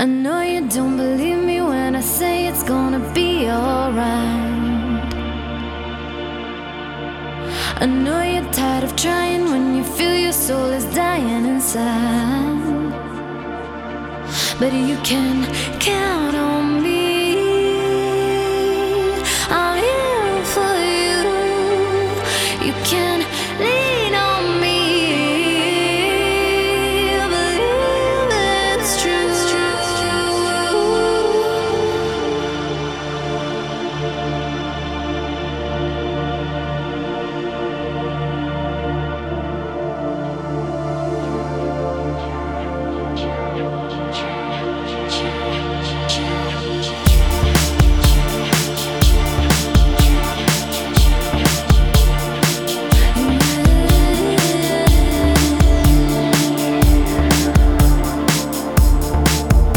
I know you don't believe me when I say it's gonna be alright. I know you're tired of trying when you feel your soul is dying inside. But you can count on